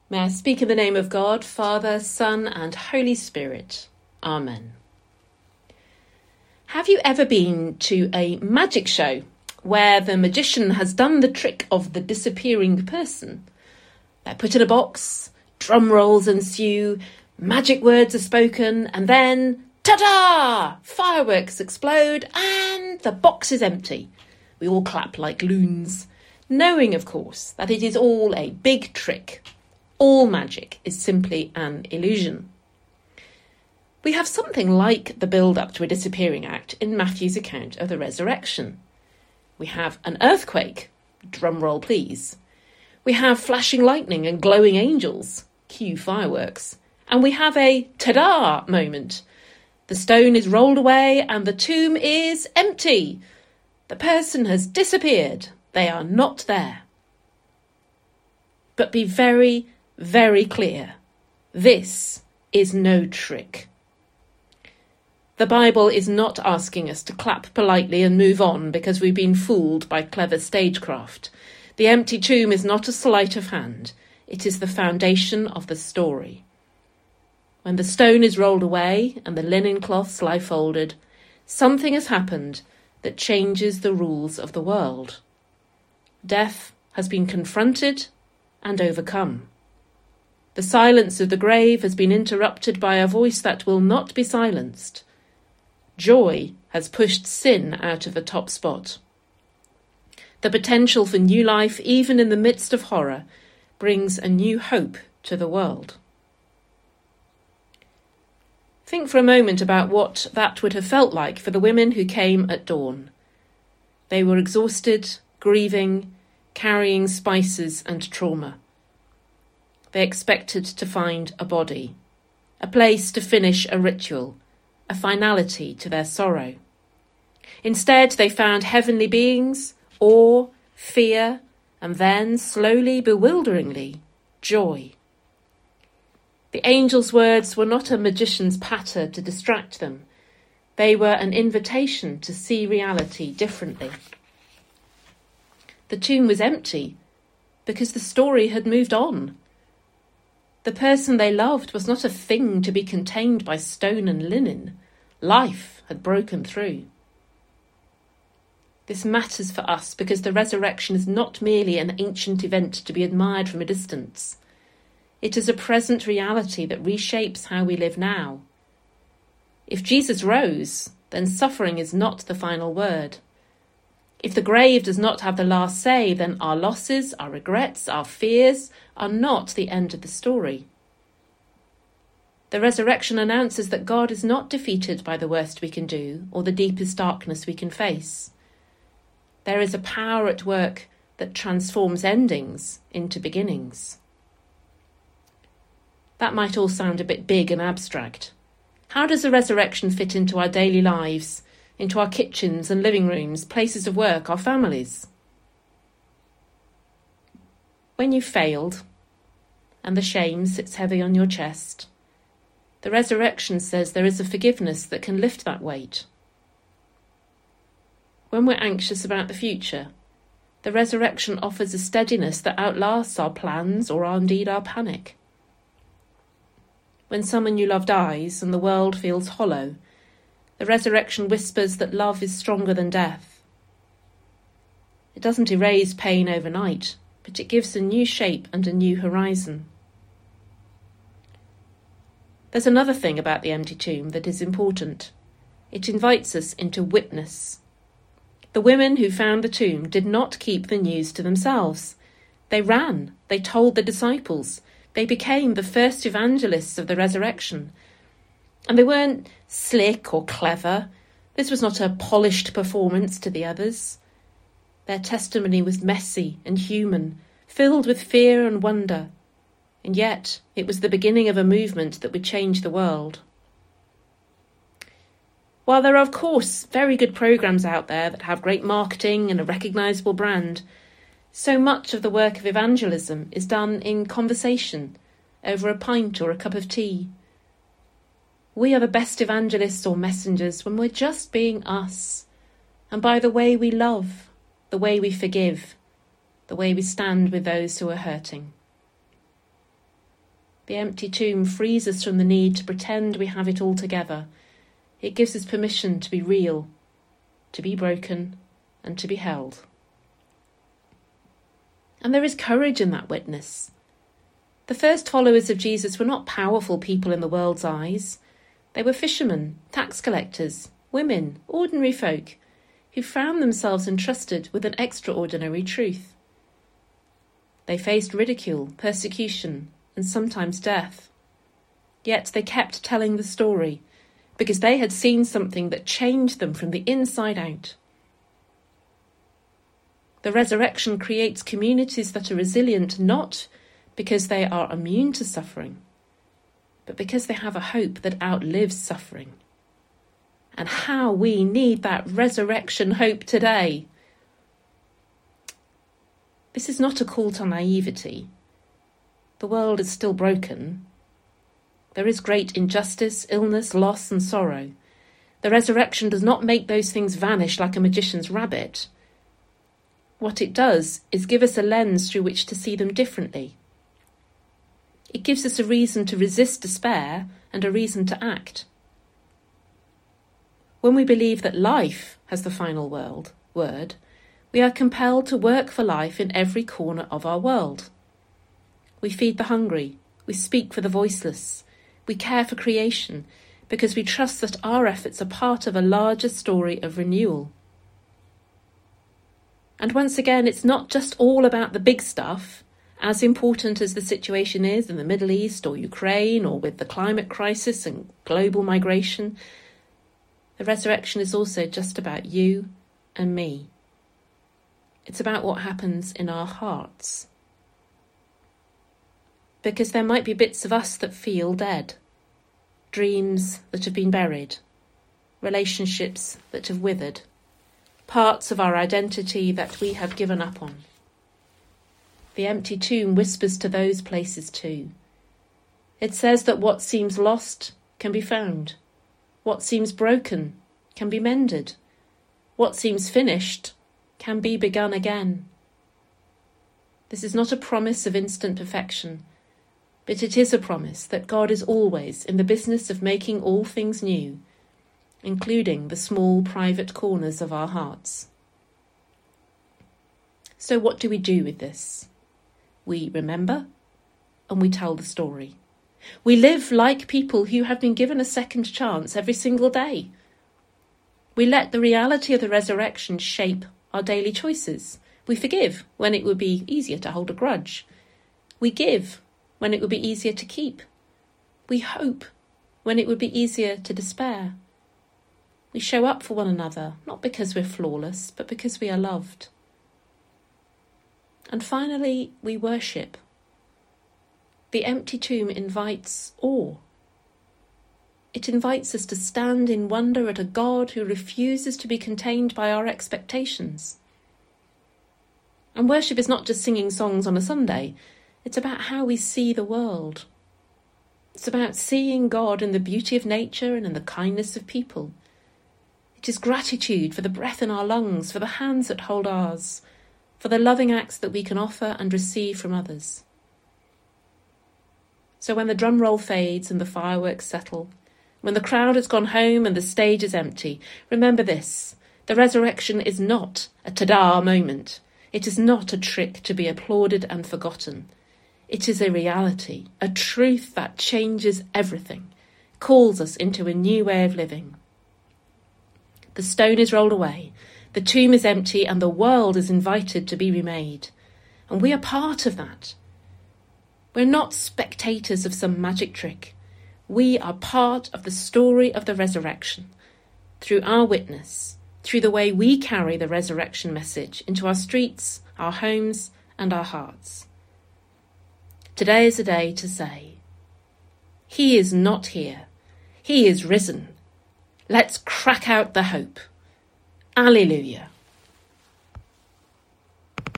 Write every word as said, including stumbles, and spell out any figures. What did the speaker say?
May I speak in the name of God, Father, Son, and Holy Spirit. Amen. Have you ever been to a magic show where the magician has done the trick of the disappearing person? They're put in a box, drum rolls ensue, magic words are spoken, and then, ta-da! Fireworks explode and the box is empty. We all clap like loons, knowing, of course, that it is all a big trick. All magic is simply an illusion. We have something like the build-up to a disappearing act in Matthew's account of the resurrection. We have an earthquake, drum roll please. We have flashing lightning and glowing angels, cue fireworks. And we have a ta-da moment. The stone is rolled away and the tomb is empty. The person has disappeared. They are not there. But be very, very clear. This is no trick. The Bible is not asking us to clap politely and move on because we've been fooled by clever stagecraft. The empty tomb is not a sleight of hand. It is the foundation of the story. When the stone is rolled away and the linen cloths lie folded, something has happened that changes the rules of the world. Death has been confronted and overcome. The silence of the grave has been interrupted by a voice that will not be silenced. Joy has pushed sin out of the top spot. The potential for new life, even in the midst of horror, brings a new hope to the world. Think for a moment about what that would have felt like for the women who came at dawn. They were exhausted, grieving, carrying spices and trauma. They expected to find a body, a place to finish a ritual, a finality to their sorrow. Instead, they found heavenly beings, awe, fear, and then, slowly, bewilderingly, joy. The angel's words were not a magician's patter to distract them. They were an invitation to see reality differently. The tomb was empty because the story had moved on. The person they loved was not a thing to be contained by stone and linen. Life had broken through. This matters for us because the resurrection is not merely an ancient event to be admired from a distance. It is a present reality that reshapes how we live now. If Jesus rose, then suffering is not the final word. If the grave does not have the last say, then our losses, our regrets, our fears are not the end of the story. The resurrection announces that God is not defeated by the worst we can do or the deepest darkness we can face. There is a power at work that transforms endings into beginnings. That might all sound a bit big and abstract. How does the resurrection fit into our daily lives, into our kitchens and living rooms, places of work, our families? When you've failed and the shame sits heavy on your chest, the resurrection says there is a forgiveness that can lift that weight. When we're anxious about the future, the resurrection offers a steadiness that outlasts our plans or indeed our panic. When someone you love dies and the world feels hollow, the resurrection whispers that love is stronger than death. It doesn't erase pain overnight, but it gives a new shape and a new horizon. There's another thing about the empty tomb that is important. It invites us into witness. The women who found the tomb did not keep the news to themselves. They ran, they told the disciples, they became the first evangelists of the resurrection. And they weren't slick or clever. This was not a polished performance to the others. Their testimony was messy and human, filled with fear and wonder. And yet it was the beginning of a movement that would change the world. While there are, of course, very good programmes out there that have great marketing and a recognisable brand, so much of the work of evangelism is done in conversation, over a pint or a cup of tea. We are the best evangelists or messengers when we're just being us, and by the way we love, the way we forgive, the way we stand with those who are hurting. The empty tomb frees us from the need to pretend we have it all together. It gives us permission to be real, to be broken, and to be held. And there is courage in that witness. The first followers of Jesus were not powerful people in the world's eyes. They were fishermen, tax collectors, women, ordinary folk, who found themselves entrusted with an extraordinary truth. They faced ridicule, persecution, and sometimes death. Yet they kept telling the story, because they had seen something that changed them from the inside out. The resurrection creates communities that are resilient not because they are immune to suffering, but because they have a hope that outlives suffering. And how we need that resurrection hope today. This is not a call to naivety. The world is still broken. There is great injustice, illness, loss, and sorrow. The resurrection does not make those things vanish like a magician's rabbit. What it does is give us a lens through which to see them differently. It gives us a reason to resist despair and a reason to act. When we believe that life has the final word, word, we are compelled to work for life in every corner of our world. We feed the hungry, we speak for the voiceless, we care for creation because we trust that our efforts are part of a larger story of renewal. And once again, it's not just all about the big stuff, as important as the situation is in the Middle East or Ukraine or with the climate crisis and global migration. The resurrection is also just about you and me. It's about what happens in our hearts. Because there might be bits of us that feel dead, dreams that have been buried, relationships that have withered, parts of our identity that we have given up on. The empty tomb whispers to those places too. It says that what seems lost can be found. What seems broken can be mended. What seems finished can be begun again. This is not a promise of instant perfection, but it is a promise that God is always in the business of making all things new, including the small private corners of our hearts. So what do we do with this? We remember and we tell the story. We live like people who have been given a second chance every single day. We let the reality of the resurrection shape our daily choices. We forgive when it would be easier to hold a grudge. We give when it would be easier to keep. We hope when it would be easier to despair. We show up for one another, not because we're flawless, but because we are loved. And finally, we worship. The empty tomb invites awe. It invites us to stand in wonder at a God who refuses to be contained by our expectations. And worship is not just singing songs on a Sunday. It's about how we see the world. It's about seeing God in the beauty of nature and in the kindness of people. It is gratitude for the breath in our lungs, for the hands that hold ours, for the loving acts that we can offer and receive from others. So when the drum roll fades and the fireworks settle, when the crowd has gone home and the stage is empty, remember this: the resurrection is not a ta-da moment. It is not a trick to be applauded and forgotten. It is a reality, a truth that changes everything, calls us into a new way of living. The stone is rolled away, the tomb is empty, and the world is invited to be remade. And we are part of that. We're not spectators of some magic trick. We are part of the story of the resurrection, through our witness, through the way we carry the resurrection message into our streets, our homes, and our hearts. Today is a day to say, He is not here. He is risen. Let's crack out the hope. Alleluia.